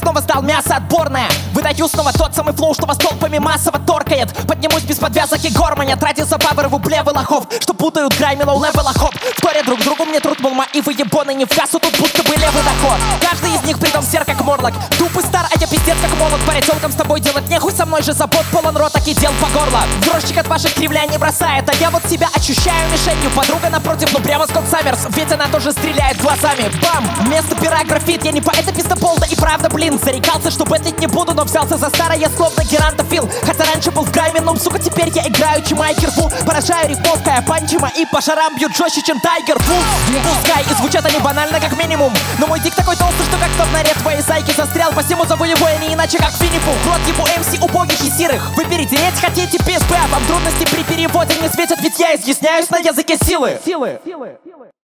снова сдал мясо отборное. Выдаю снова тот самый флоу, что вас толпами массово торкает. Поднимусь без подвязок и гормоня, тратил за паверы в блевы лохов, что путают грайми лоу-левела хоп. Вторя друг другу мне труд был и вы ебоны не в кассу, тут будто бы левый доход. Каждый из них притом сер как морлок, тупый стар, а я пиздец как молод. Парень с тобой делать нехуй, со мной же забот полон рот, так и дел по горло. Дрожчик от ваших кривляний бросает, а я вот себя ощущаю мишенью. Подруга напротив, ну прямо Скотт Саммерс, ведь она тоже стреляет глазами. Бам! Вместо пера графит, я не поэт, а пистопол, да и правда, блин. Зарекался, что бэтлить не буду, но взялся за старое, словно герантофил. Хотя раньше был в грайме, но, сука, теперь я играю Чимайкер Фу. Поражаю рифмовкой, а панчима и по шарам бьют жестче, чем Тайгер Вуд. Пускай и звучат они банально, как минимум, но мой дик такой толстый, что как тот наряд твоей зайки застрял. Посему зову его я не иначе, как Финифу. В рот ебу МС убогих и сирых. Вы перетереть хотите ПСП, а вам трудности при переводе не светят, ведь я изъясняюсь на языке силы.